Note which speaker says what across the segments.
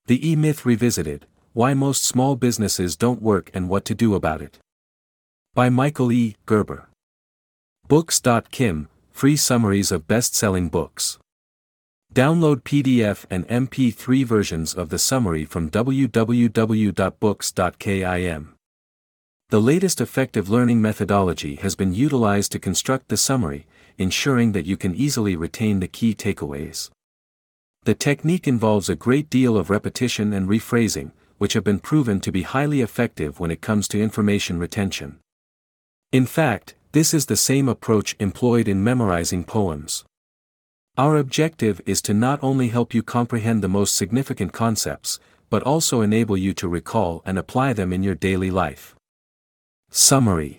Speaker 1: The E-Myth Revisited: Why Most Small Businesses Don't Work and What to Do About It. By Michael E. Gerber. Books.kim, free summaries of best-selling books. Download PDF and MP3 versions of the summary from www.books.kim. The latest effective learning methodology has been utilized to construct the summary, ensuring that you can easily retain the key takeaways. The technique involves a great deal of repetition and rephrasing, which have been proven to be highly effective when it comes to information retention. In fact, this is the same approach employed in memorizing poems. Our objective is to not only help you comprehend the most significant concepts, but also enable you to recall and apply them in your daily life. Summary.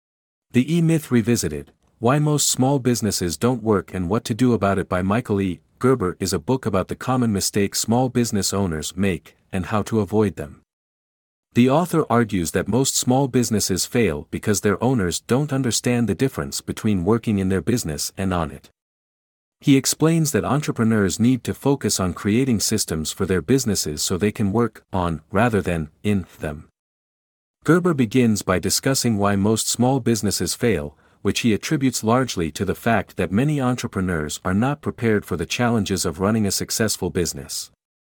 Speaker 1: The E-Myth Revisited: Why Most Small Businesses Don't Work and What to Do About It by Michael E. Gerber is a book about the common mistakes small business owners make, and how to avoid them. The author argues that most small businesses fail because their owners don't understand the difference between working in their business and on it. He explains that entrepreneurs need to focus on creating systems for their businesses so they can work on, rather than in, them. Gerber begins by discussing why most small businesses fail, which he attributes largely to the fact that many entrepreneurs are not prepared for the challenges of running a successful business.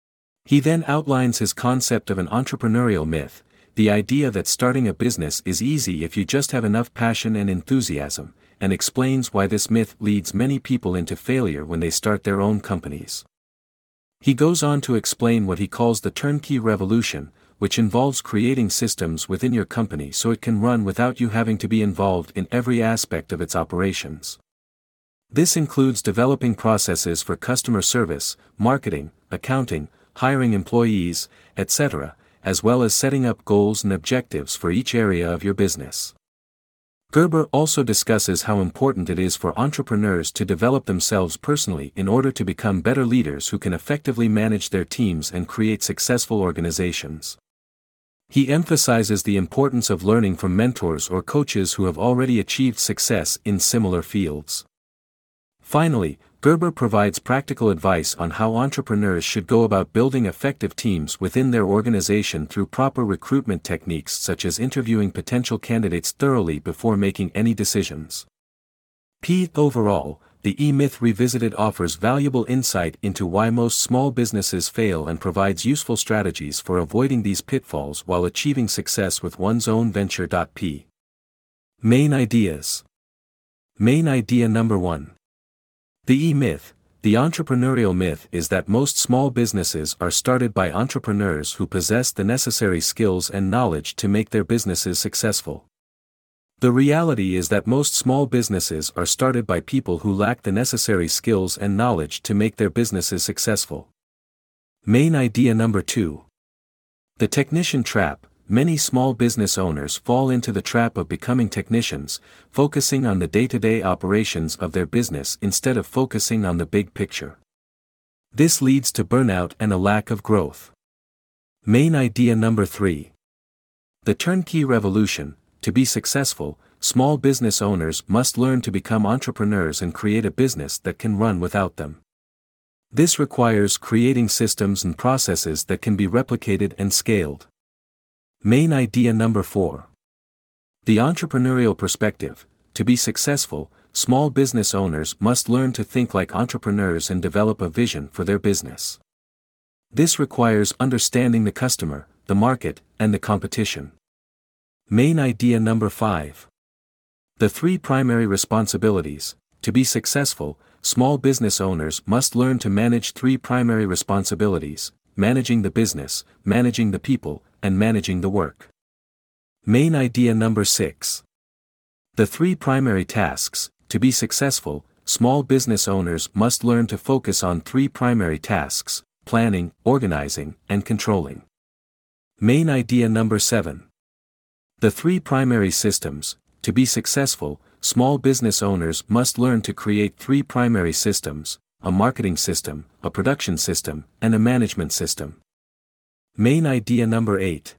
Speaker 1: He then outlines his concept of an entrepreneurial myth, the idea that starting a business is easy if you just have enough passion and enthusiasm, and explains why this myth leads many people into failure when they start their own companies. He goes on to explain what he calls the turnkey revolution, which involves creating systems within your company so it can run without you having to be involved in every aspect of its operations. This includes developing processes for customer service, marketing, accounting, hiring employees, etc., as well as setting up goals and objectives for each area of your business. Gerber also discusses how important it is for entrepreneurs to develop themselves personally in order to become better leaders who can effectively manage their teams and create successful organizations. He emphasizes the importance of learning from mentors or coaches who have already achieved success in similar fields. Finally, Gerber provides practical advice on how entrepreneurs should go about building effective teams within their organization through proper recruitment techniques such as interviewing potential candidates thoroughly before making any decisions. Overall, the E-Myth Revisited offers valuable insight into why most small businesses fail and provides useful strategies for avoiding these pitfalls while achieving success with one's own venture. Main ideas. Main idea number 1. The E-Myth, the entrepreneurial myth, is that most small businesses are started by entrepreneurs who possess the necessary skills and knowledge to make their businesses successful. The reality is that most small businesses are started by people who lack the necessary skills and knowledge to make their businesses successful. Main idea number 2. The technician trap. Many small business owners fall into the trap of becoming technicians, focusing on the day-to-day operations of their business instead of focusing on the big picture. This leads to burnout and a lack of growth. Main idea number 3. The turnkey revolution. To be successful, small business owners must learn to become entrepreneurs and create a business that can run without them. This requires creating systems and processes that can be replicated and scaled. Main idea number 4. The entrepreneurial perspective. To be successful, small business owners must learn to think like entrepreneurs and develop a vision for their business. This requires understanding the customer, the market, and the competition. Main idea number 5. The 3 primary responsibilities. To be successful, small business owners must learn to manage 3 primary responsibilities: managing the business, managing the people, and managing the work. Main idea number 6. The 3 primary tasks. To be successful, small business owners must learn to focus on 3 primary tasks: planning, organizing, and controlling. Main idea number 7. The 3 primary systems. To be successful, small business owners must learn to create 3 primary systems: a marketing system, a production system, and a management system. Main idea number 8.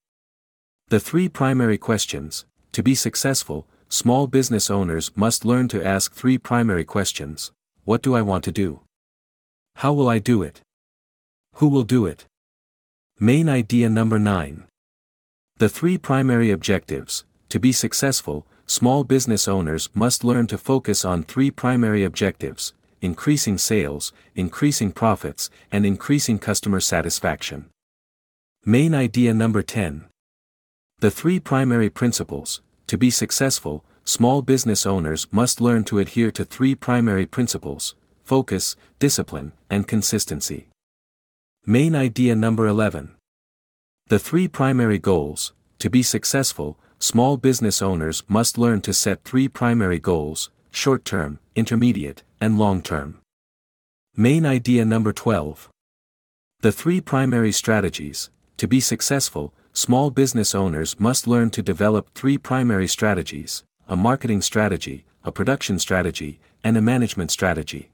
Speaker 1: The 3 primary questions. To be successful, small business owners must learn to ask 3 primary questions: what do I want to do? How will I do it? Who will do it? Main idea number 9. The 3 primary objectives. To be successful, small business owners must learn to focus on 3 primary objectives: increasing sales, increasing profits, and increasing customer satisfaction. Main idea number 10. The 3 primary principles. To be successful, small business owners must learn to adhere to 3 primary principles: focus, discipline, and consistency. Main idea number 11. The 3 primary goals. To be successful, small business owners must learn to set 3 primary goals: short-term, intermediate, and long-term. Main idea number 12. The 3 primary strategies. To be successful, small business owners must learn to develop 3 primary strategies: a marketing strategy, a production strategy, and a management strategy.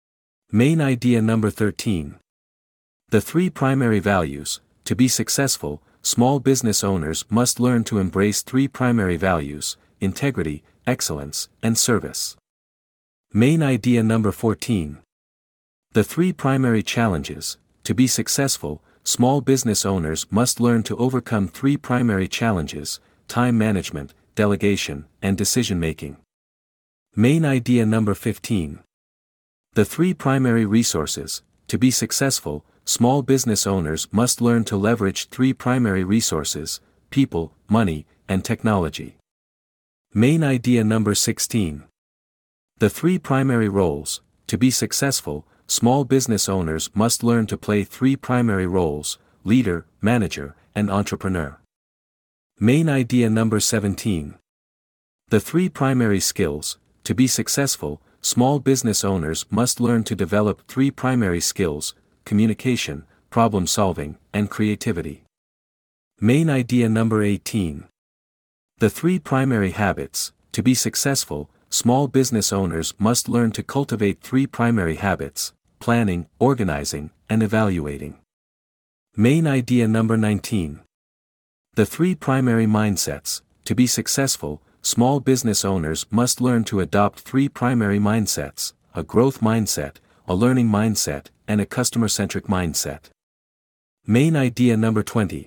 Speaker 1: Main idea number 13. The 3 primary values. To be successful, small business owners must learn to embrace 3 primary values: integrity, excellence, and service. Main idea number 14. The 3 primary challenges. To be successful, small business owners must learn to overcome 3 primary challenges: time management, delegation, and decision-making. Main idea number 15. The 3 primary resources. To be successful, small business owners must learn to leverage 3 primary resources: people, money, and technology. Main idea number 16. The 3 primary roles. To be successful, small business owners must learn to play 3 primary roles: leader, manager, and entrepreneur. Main idea number 17. The 3 primary skills. To be successful, small business owners must learn to develop 3 primary skills: communication, problem-solving, and creativity. Main idea number 18. The 3 primary habits. To be successful, small business owners must learn to cultivate 3 primary habits: planning, organizing, and evaluating. Main idea number 19. The 3 primary mindsets. To be successful, small business owners must learn to adopt 3 primary mindsets: a growth mindset, a learning mindset, and a customer-centric mindset. Main idea number 20.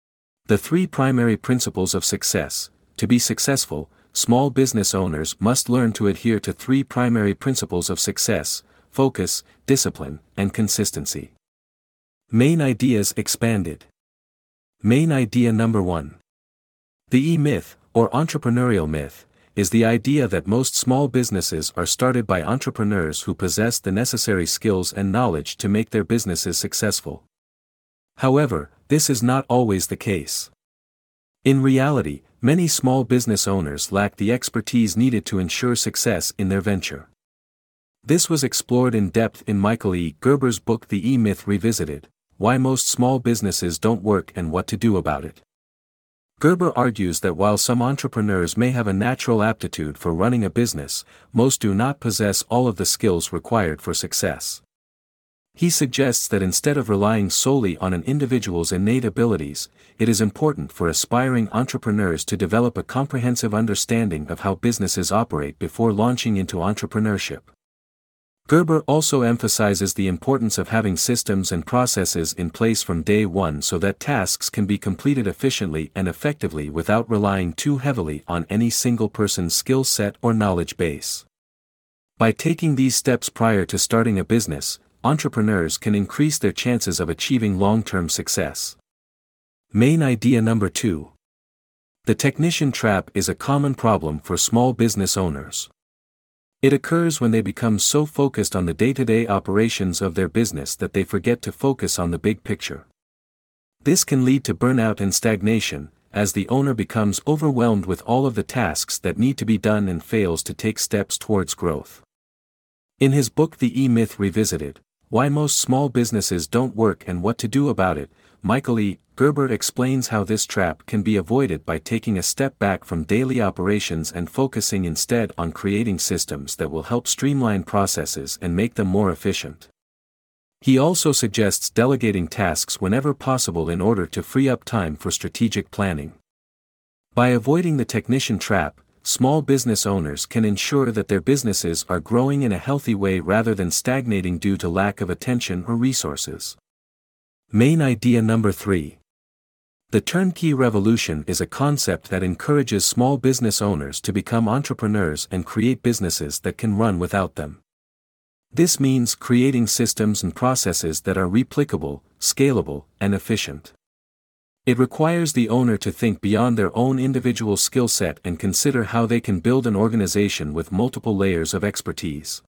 Speaker 1: The 3 primary principles of success. To be successful, small business owners must learn to adhere to 3 primary principles of success: focus, discipline, and consistency. Main ideas expanded. Main idea number 1. The E-myth, or entrepreneurial myth, is the idea that most small businesses are started by entrepreneurs who possess the necessary skills and knowledge to make their businesses successful. However, this is not always the case. In reality, many small business owners lack the expertise needed to ensure success in their venture. This was explored in depth in Michael E. Gerber's book The E-Myth Revisited: Why Most Small Businesses Don't Work and What to Do About It. Gerber argues that while some entrepreneurs may have a natural aptitude for running a business, most do not possess all of the skills required for success. He suggests that instead of relying solely on an individual's innate abilities, it is important for aspiring entrepreneurs to develop a comprehensive understanding of how businesses operate before launching into entrepreneurship. Gerber also emphasizes the importance of having systems and processes in place from day one so that tasks can be completed efficiently and effectively without relying too heavily on any single person's skill set or knowledge base. By taking these steps prior to starting a business, entrepreneurs can increase their chances of achieving long-term success. Main idea number 2. The technician trap is a common problem for small business owners. It occurs when they become so focused on the day-to-day operations of their business that they forget to focus on the big picture. This can lead to burnout and stagnation, as the owner becomes overwhelmed with all of the tasks that need to be done and fails to take steps towards growth. In his book The E-Myth Revisited: Why Most Small Businesses Don't Work and What to Do About It, Michael E. Gerber explains how this trap can be avoided by taking a step back from daily operations and focusing instead on creating systems that will help streamline processes and make them more efficient. He also suggests delegating tasks whenever possible in order to free up time for strategic planning. By avoiding the technician trap, small business owners can ensure that their businesses are growing in a healthy way rather than stagnating due to lack of attention or resources. Main idea number 3. The turnkey revolution is a concept that encourages small business owners to become entrepreneurs and create businesses that can run without them. This means creating systems and processes that are replicable, scalable, and efficient. It requires the owner to think beyond their own individual skill set and consider how they can build an organization with multiple layers of expertise.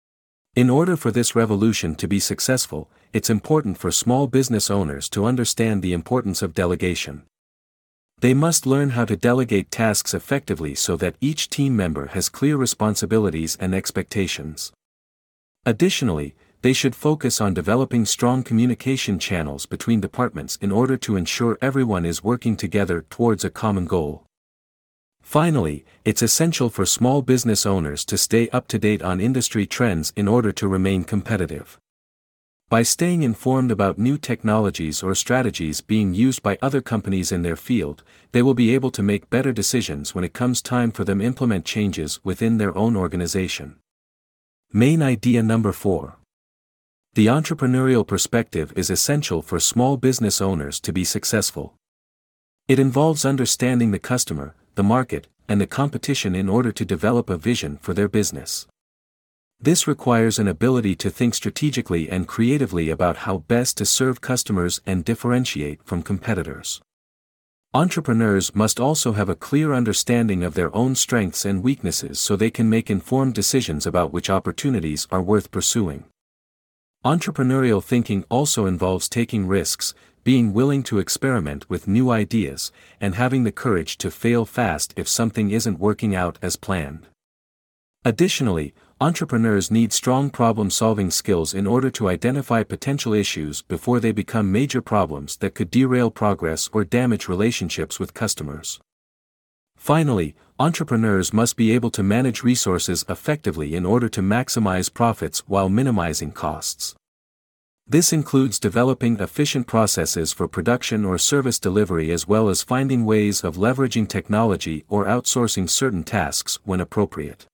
Speaker 1: In order for this revolution to be successful, it's important for small business owners to understand the importance of delegation. They must learn how to delegate tasks effectively so that each team member has clear responsibilities and expectations. Additionally, they should focus on developing strong communication channels between departments in order to ensure everyone is working together towards a common goal. Finally, it's essential for small business owners to stay up to date on industry trends in order to remain competitive. By staying informed about new technologies or strategies being used by other companies in their field, they will be able to make better decisions when it comes time for them to implement changes within their own organization. Main idea number 4. The entrepreneurial perspective is essential for small business owners to be successful. It involves understanding the customer, the market, and the competition in order to develop a vision for their business. This requires an ability to think strategically and creatively about how best to serve customers and differentiate from competitors. Entrepreneurs must also have a clear understanding of their own strengths and weaknesses so they can make informed decisions about which opportunities are worth pursuing. Entrepreneurial thinking also involves taking risks, being willing to experiment with new ideas, and having the courage to fail fast if something isn't working out as planned. Additionally, entrepreneurs need strong problem-solving skills in order to identify potential issues before they become major problems that could derail progress or damage relationships with customers. Finally, entrepreneurs must be able to manage resources effectively in order to maximize profits while minimizing costs. This includes developing efficient processes for production or service delivery as well as finding ways of leveraging technology or outsourcing certain tasks when appropriate.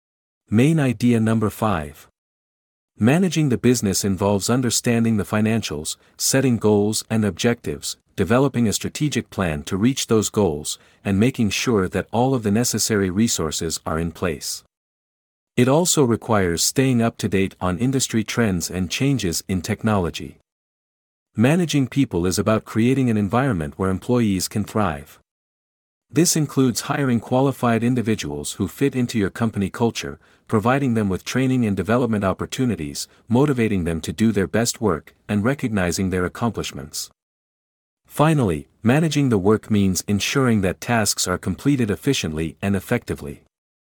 Speaker 1: Main idea number 5. Managing the business involves understanding the financials, setting goals and objectives, developing a strategic plan to reach those goals, and making sure that all of the necessary resources are in place. It also requires staying up to date on industry trends and changes in technology. Managing people is about creating an environment where employees can thrive. This includes hiring qualified individuals who fit into your company culture, providing them with training and development opportunities, motivating them to do their best work, and recognizing their accomplishments. Finally, managing the work means ensuring that tasks are completed efficiently and effectively.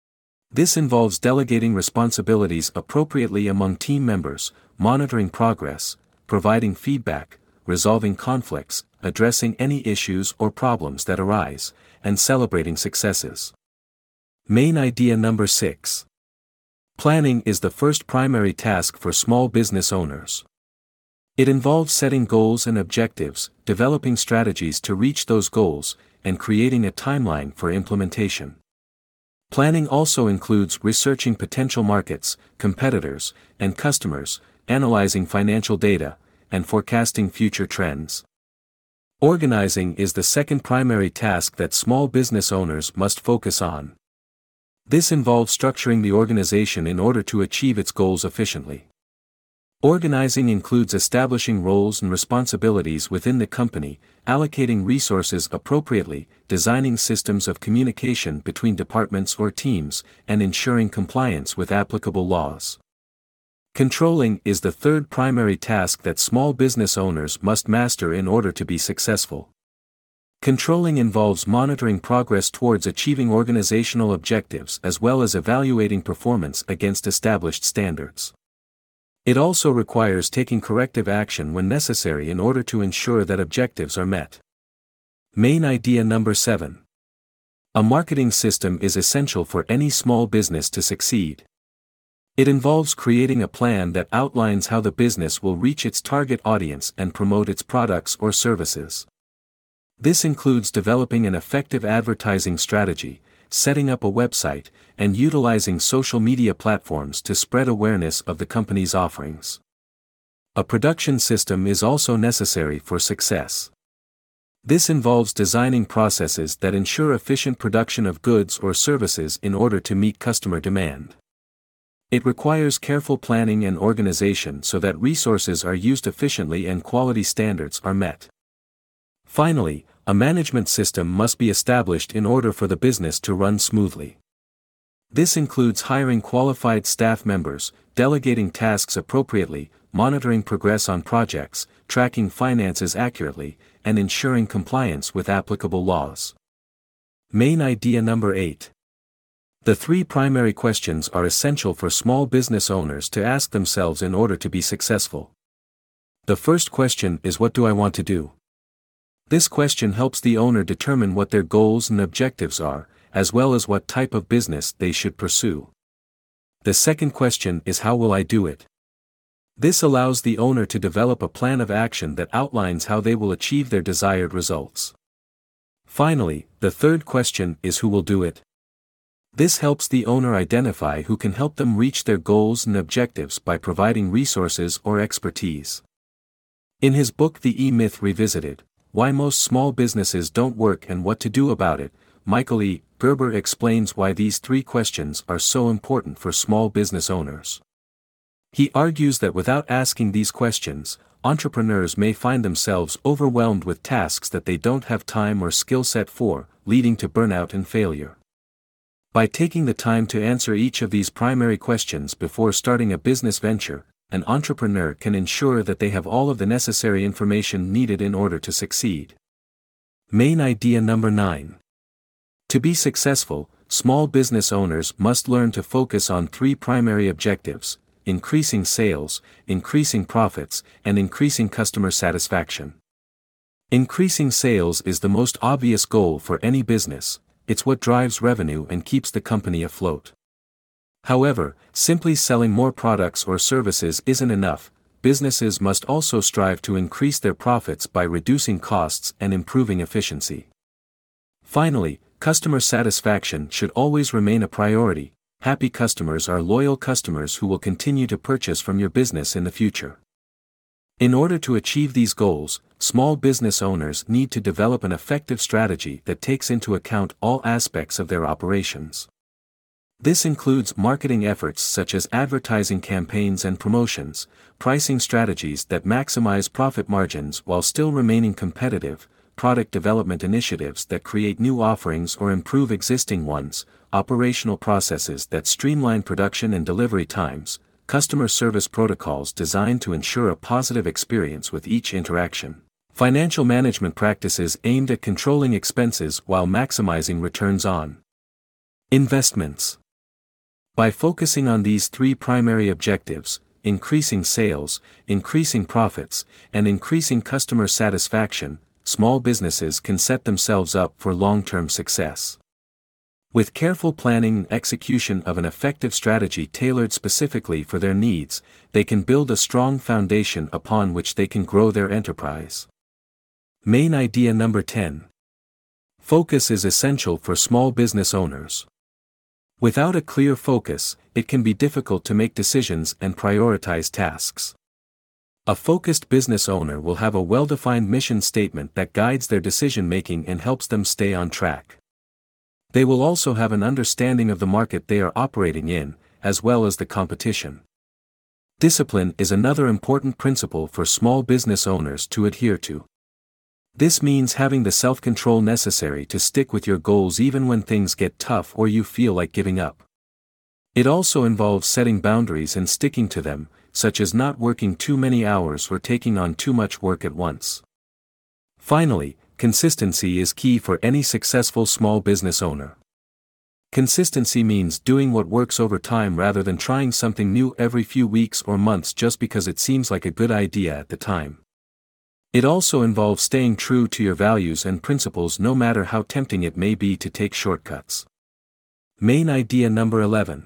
Speaker 1: This involves delegating responsibilities appropriately among team members, monitoring progress, providing feedback, resolving conflicts, addressing any issues or problems that arise, and celebrating successes. Main idea number 6. Planning is the first primary task for small business owners. It involves setting goals and objectives, developing strategies to reach those goals, and creating a timeline for implementation. Planning also includes researching potential markets, competitors, and customers, analyzing financial data, and forecasting future trends. Organizing is the second primary task that small business owners must focus on. This involves structuring the organization in order to achieve its goals efficiently. Organizing includes establishing roles and responsibilities within the company, allocating resources appropriately, designing systems of communication between departments or teams, and ensuring compliance with applicable laws. Controlling is the third primary task that small business owners must master in order to be successful. Controlling involves monitoring progress towards achieving organizational objectives as well as evaluating performance against established standards. It also requires taking corrective action when necessary in order to ensure that objectives are met. Main idea number 7. A marketing system is essential for any small business to succeed. It involves creating a plan that outlines how the business will reach its target audience and promote its products or services. This includes developing an effective advertising strategy, setting up a website, and utilizing social media platforms to spread awareness of the company's offerings. A production system is also necessary for success. This involves designing processes that ensure efficient production of goods or services in order to meet customer demand. It requires careful planning and organization so that resources are used efficiently and quality standards are met. Finally, a management system must be established in order for the business to run smoothly. This includes hiring qualified staff members, delegating tasks appropriately, monitoring progress on projects, tracking finances accurately, and ensuring compliance with applicable laws. Main idea number 8. The 3 primary questions are essential for small business owners to ask themselves in order to be successful. The first question is, what do I want to do? This question helps the owner determine what their goals and objectives are, as well as what type of business they should pursue. The second question is, how will I do it? This allows the owner to develop a plan of action that outlines how they will achieve their desired results. Finally, the third question is, who will do it? This helps the owner identify who can help them reach their goals and objectives by providing resources or expertise. In his book The E-Myth Revisited, Why Most Small Businesses Don't Work and What to Do About It, Michael E. Gerber explains why these 3 questions are so important for small business owners. He argues that without asking these questions, entrepreneurs may find themselves overwhelmed with tasks that they don't have time or skill set for, leading to burnout and failure. By taking the time to answer each of these primary questions before starting a business venture, an entrepreneur can ensure that they have all of the necessary information needed in order to succeed. Main idea number 9. To be successful, small business owners must learn to focus on 3 primary objectives: increasing sales, increasing profits, and increasing customer satisfaction. Increasing sales is the most obvious goal for any business. It's what drives revenue and keeps the company afloat. However, simply selling more products or services isn't enough. Businesses must also strive to increase their profits by reducing costs and improving efficiency. Finally, customer satisfaction should always remain a priority. Happy customers are loyal customers who will continue to purchase from your business in the future. In order to achieve these goals, small business owners need to develop an effective strategy that takes into account all aspects of their operations. This includes marketing efforts such as advertising campaigns and promotions, pricing strategies that maximize profit margins while still remaining competitive, product development initiatives that create new offerings or improve existing ones, operational processes that streamline production and delivery times, customer service protocols designed to ensure a positive experience with each interaction, financial management practices aimed at controlling expenses while maximizing returns on investments. By focusing on these 3 primary objectives, increasing sales, increasing profits, and increasing customer satisfaction, small businesses can set themselves up for long-term success. With careful planning and execution of an effective strategy tailored specifically for their needs, they can build a strong foundation upon which they can grow their enterprise. Main idea number 10. Focus is essential for small business owners. Without a clear focus, it can be difficult to make decisions and prioritize tasks. A focused business owner will have a well-defined mission statement that guides their decision-making and helps them stay on track. They will also have an understanding of the market they are operating in, as well as the competition. Discipline is another important principle for small business owners to adhere to. This means having the self-control necessary to stick with your goals even when things get tough or you feel like giving up. It also involves setting boundaries and sticking to them, such as not working too many hours or taking on too much work at once. Finally, consistency is key for any successful small business owner. Consistency means doing what works over time rather than trying something new every few weeks or months just because it seems like a good idea at the time. It also involves staying true to your values and principles no matter how tempting it may be to take shortcuts. Main idea number 11.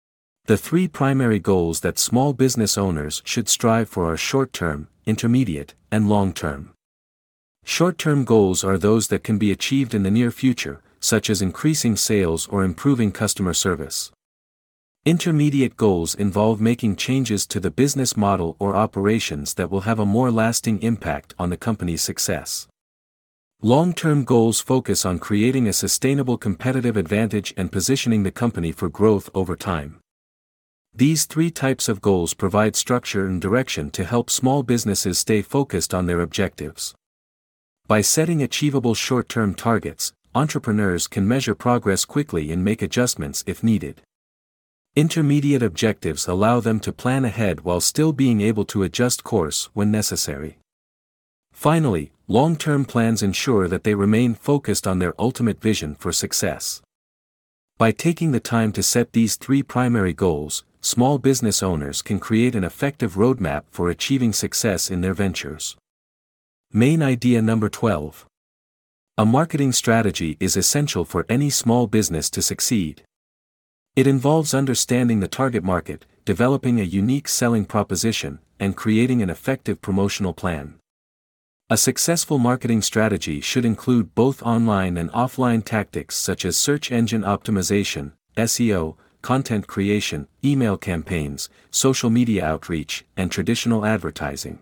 Speaker 1: The 3 primary goals that small business owners should strive for are short-term, intermediate, and long-term. Short-term goals are those that can be achieved in the near future, such as increasing sales or improving customer service. Intermediate goals involve making changes to the business model or operations that will have a more lasting impact on the company's success. Long-term goals focus on creating a sustainable competitive advantage and positioning the company for growth over time. These three types of goals provide structure and direction to help small businesses stay focused on their objectives. By setting achievable short-term targets, entrepreneurs can measure progress quickly and make adjustments if needed. Intermediate objectives allow them to plan ahead while still being able to adjust course when necessary. Finally, long-term plans ensure that they remain focused on their ultimate vision for success. By taking the time to set these three primary goals, small business owners can create an effective roadmap for achieving success in their ventures. Main idea number 12. A marketing strategy is essential for any small business to succeed. It involves understanding the target market, developing a unique selling proposition, and creating an effective promotional plan. A successful marketing strategy should include both online and offline tactics such as search engine optimization, SEO, content creation, email campaigns, social media outreach, and traditional advertising.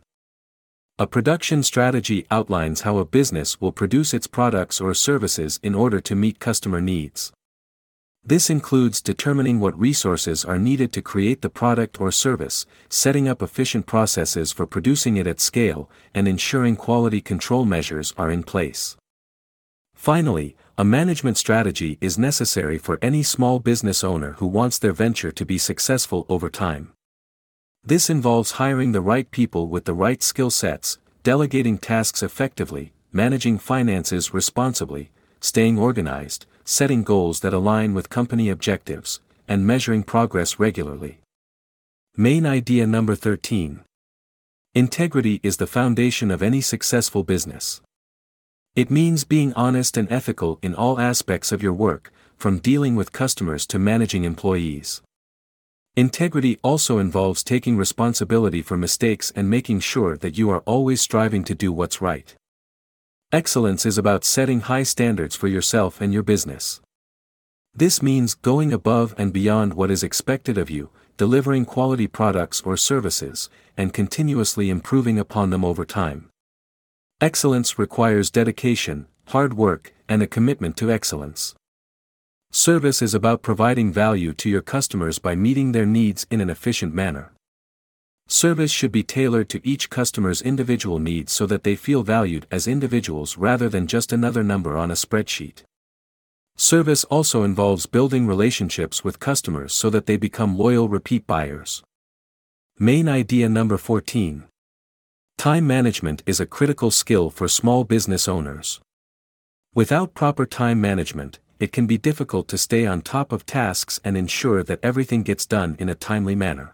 Speaker 1: A production strategy outlines how a business will produce its products or services in order to meet customer needs. This includes determining what resources are needed to create the product or service, setting up efficient processes for producing it at scale, and ensuring quality control measures are in place. Finally, a management strategy is necessary for any small business owner who wants their venture to be successful over time. This involves hiring the right people with the right skill sets, delegating tasks effectively, managing finances responsibly, staying organized, setting goals that align with company objectives, and measuring progress regularly. Main idea number 13. Integrity is the foundation of any successful business. It means being honest and ethical in all aspects of your work, from dealing with customers to managing employees. Integrity also involves taking responsibility for mistakes and making sure that you are always striving to do what's right. Excellence is about setting high standards for yourself and your business. This means going above and beyond what is expected of you, delivering quality products or services, and continuously improving upon them over time. Excellence requires dedication, hard work, and a commitment to excellence. Service is about providing value to your customers by meeting their needs in an efficient manner. Service should be tailored to each customer's individual needs so that they feel valued as individuals rather than just another number on a spreadsheet. Service also involves building relationships with customers so that they become loyal repeat buyers. Main idea number 14. Time management is a critical skill for small business owners. Without proper time management, it can be difficult to stay on top of tasks and ensure that everything gets done in a timely manner.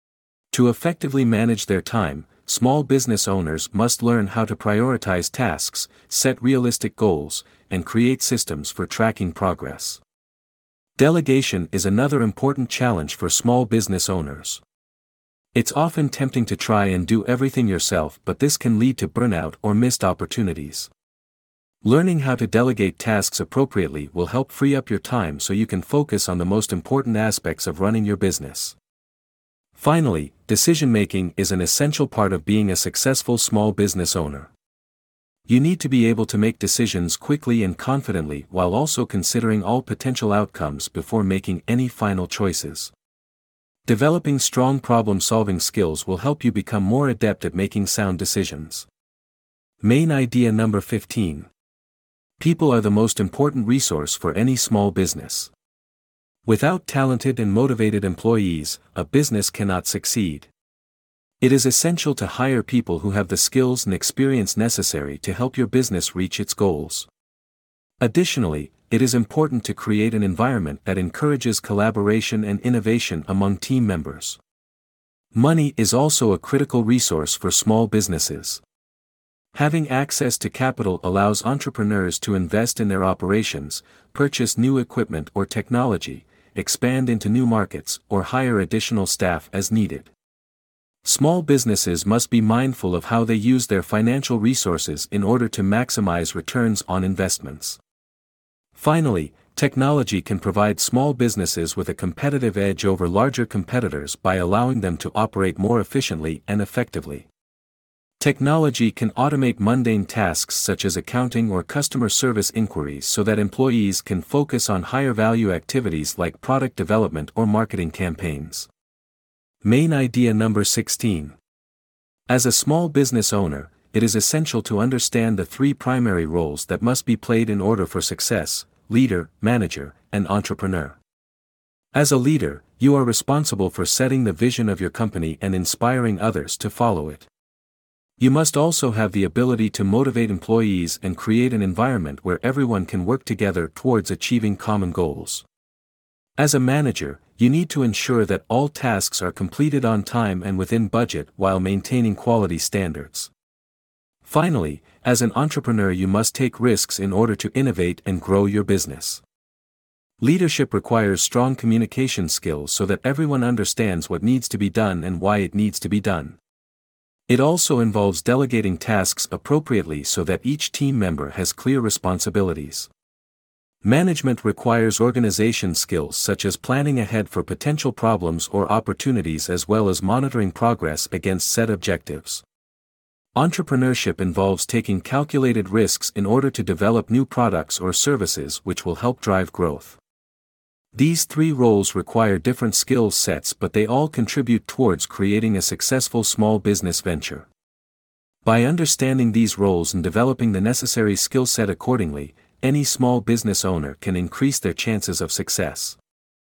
Speaker 1: To effectively manage their time, small business owners must learn how to prioritize tasks, set realistic goals, and create systems for tracking progress. Delegation is another important challenge for small business owners. It's often tempting to try and do everything yourself, but this can lead to burnout or missed opportunities. Learning how to delegate tasks appropriately will help free up your time so you can focus on the most important aspects of running your business. Finally, decision-making is an essential part of being a successful small business owner. You need to be able to make decisions quickly and confidently while also considering all potential outcomes before making any final choices. Developing strong problem-solving skills will help you become more adept at making sound decisions. Main idea number 15. People are the most important resource for any small business. Without talented and motivated employees, a business cannot succeed. It is essential to hire people who have the skills and experience necessary to help your business reach its goals. Additionally, it is important to create an environment that encourages collaboration and innovation among team members. Money is also a critical resource for small businesses. Having access to capital allows entrepreneurs to invest in their operations, purchase new equipment or technology, expand into new markets, or hire additional staff as needed. Small businesses must be mindful of how they use their financial resources in order to maximize returns on investments. Finally, Technology can provide small businesses with a competitive edge over larger competitors by allowing them to operate more efficiently and effectively. Technology can automate mundane tasks such as accounting or customer service inquiries so that employees can focus on higher-value activities like product development or marketing campaigns. Main idea number 16. As a small business owner, it is essential to understand the three primary roles that must be played in order for success: leader, manager, and entrepreneur. As a leader, you are responsible for setting the vision of your company and inspiring others to follow it. You must also have the ability to motivate employees and create an environment where everyone can work together towards achieving common goals. As a manager, you need to ensure that all tasks are completed on time and within budget while maintaining quality standards. Finally, as an entrepreneur, you must take risks in order to innovate and grow your business. Leadership requires strong communication skills so that everyone understands what needs to be done and why it needs to be done. It also involves delegating tasks appropriately so that each team member has clear responsibilities. Management requires organization skills such as planning ahead for potential problems or opportunities as well as monitoring progress against set objectives. Entrepreneurship involves taking calculated risks in order to develop new products or services which will help drive growth. These three roles require different skill sets, but they all contribute towards creating a successful small business venture. By understanding these roles and developing the necessary skill set accordingly, any small business owner can increase their chances of success.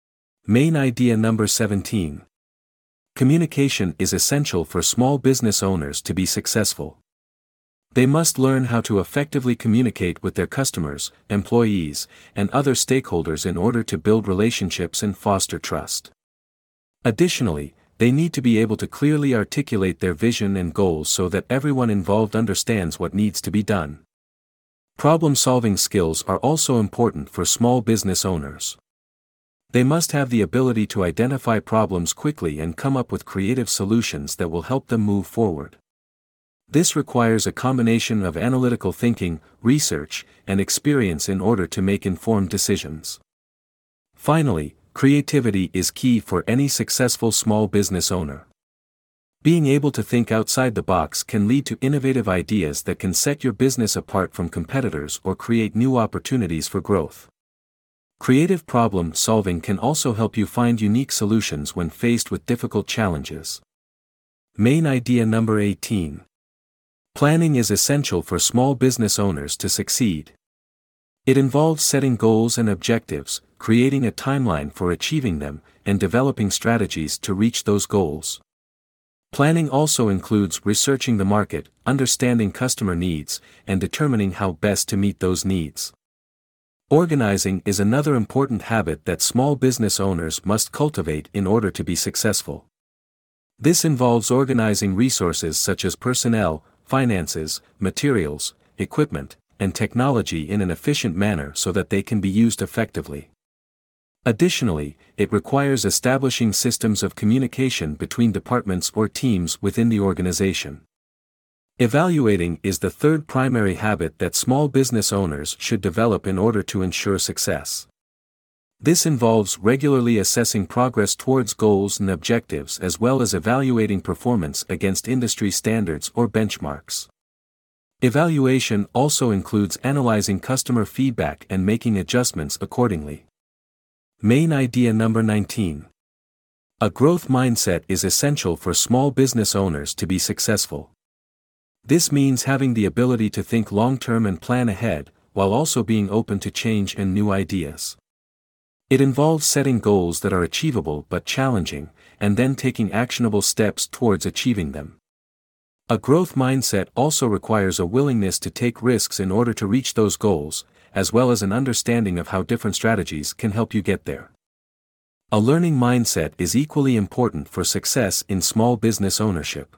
Speaker 1: Main idea number 17. Communication is essential for small business owners to be successful. They must learn how to effectively communicate with their customers, employees, and other stakeholders in order to build relationships and foster trust. Additionally, they need to be able to clearly articulate their vision and goals so that everyone involved understands what needs to be done. Problem-solving skills are also important for small business owners. They must have the ability to identify problems quickly and come up with creative solutions that will help them move forward. This requires a combination of analytical thinking, research, and experience in order to make informed decisions. Finally, creativity is key for any successful small business owner. Being able to think outside the box can lead to innovative ideas that can set your business apart from competitors or create new opportunities for growth. Creative problem solving can also help you find unique solutions when faced with difficult challenges. Main idea number 18. Planning is essential for small business owners to succeed. It involves setting goals and objectives, creating a timeline for achieving them, and developing strategies to reach those goals. Planning also includes researching the market, understanding customer needs, and determining how best to meet those needs. Organizing is another important habit that small business owners must cultivate in order to be successful. This involves organizing resources such as personnel, finances, materials, equipment, and technology in an efficient manner so that they can be used effectively. Additionally, it requires establishing systems of communication between departments or teams within the organization. Evaluating is the third primary habit that small business owners should develop in order to ensure success. This involves regularly assessing progress towards goals and objectives as well as evaluating performance against industry standards or benchmarks. Evaluation also includes analyzing customer feedback and making adjustments accordingly. Main idea number 19. A growth mindset is essential for small business owners to be successful. This means having the ability to think long-term and plan ahead, while also being open to change and new ideas. It involves setting goals that are achievable but challenging, and then taking actionable steps towards achieving them. A growth mindset also requires a willingness to take risks in order to reach those goals, as well as an understanding of how different strategies can help you get there. A learning mindset is equally important for success in small business ownership.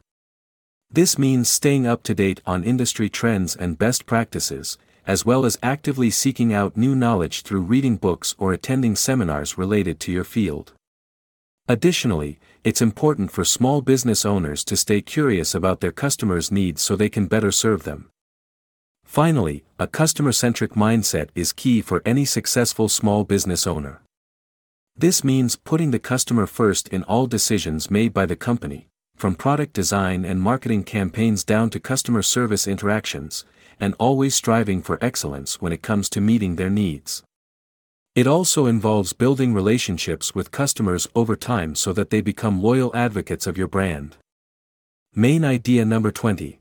Speaker 1: This means staying up to date on industry trends and best practices, as well as actively seeking out new knowledge through reading books or attending seminars related to your field. Additionally, it's important for small business owners to stay curious about their customers' needs so they can better serve them. Finally, a customer-centric mindset is key for any successful small business owner. This means putting the customer first in all decisions made by the company, from product design and marketing campaigns down to customer service interactions, and always striving for excellence when it comes to meeting their needs. It also involves building relationships with customers over time so that they become loyal advocates of your brand. Main idea number 20.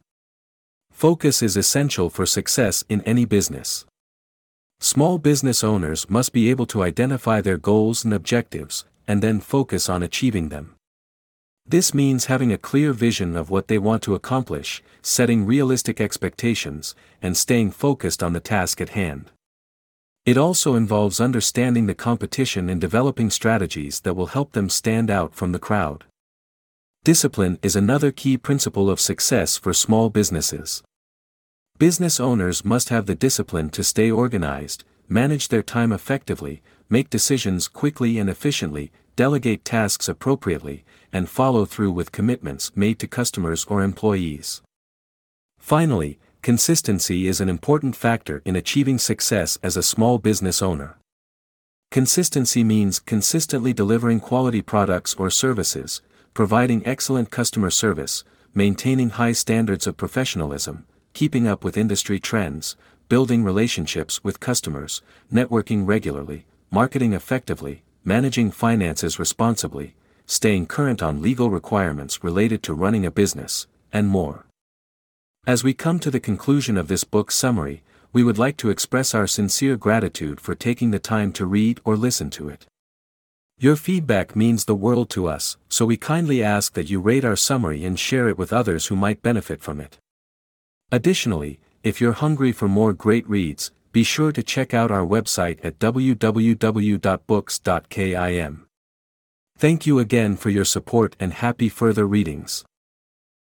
Speaker 1: Focus is essential for success in any business. Small business owners must be able to identify their goals and objectives, and then focus on achieving them. This means having a clear vision of what they want to accomplish, setting realistic expectations, and staying focused on the task at hand. It also involves understanding the competition and developing strategies that will help them stand out from the crowd. Discipline is another key principle of success for small businesses. Business owners must have the discipline to stay organized, manage their time effectively, make decisions quickly and efficiently, delegate tasks appropriately, and follow through with commitments made to customers or employees. Finally, consistency is an important factor in achieving success as a small business owner. Consistency means consistently delivering quality products or services, providing excellent customer service, maintaining high standards of professionalism, keeping up with industry trends, building relationships with customers, networking regularly, marketing effectively, managing finances responsibly, staying current on legal requirements related to running a business, and more. As we come to the conclusion of this book summary, we would like to express our sincere gratitude for taking the time to read or listen to it. Your feedback means the world to us, so we kindly ask that you rate our summary and share it with others who might benefit from it. Additionally, if you're hungry for more great reads, be sure to check out our website at www.books.kim. Thank you again for your support and happy further readings.